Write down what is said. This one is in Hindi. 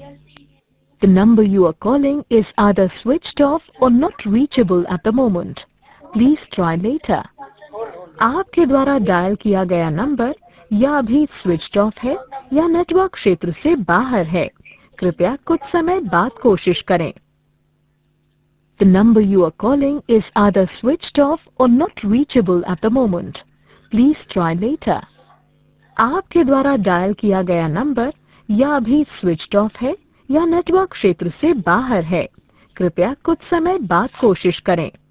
The number you are calling is either switched off or not reachable at the moment. Please try later. आपके द्वारा डायल किया गया नंबर या अभी स्विच्ड ऑफ है या नेटवर्क क्षेत्र से बाहर है। कृपया कुछ समय बाद कोशिश करें। The number you are calling is either switched off or not reachable at the moment. Please try later. आपके द्वारा डायल किया गया नंबर या अभी स्विच्ड ऑफ है या नेटवर्क क्षेत्र से बाहर है। कृपया कुछ समय बाद कोशिश करें।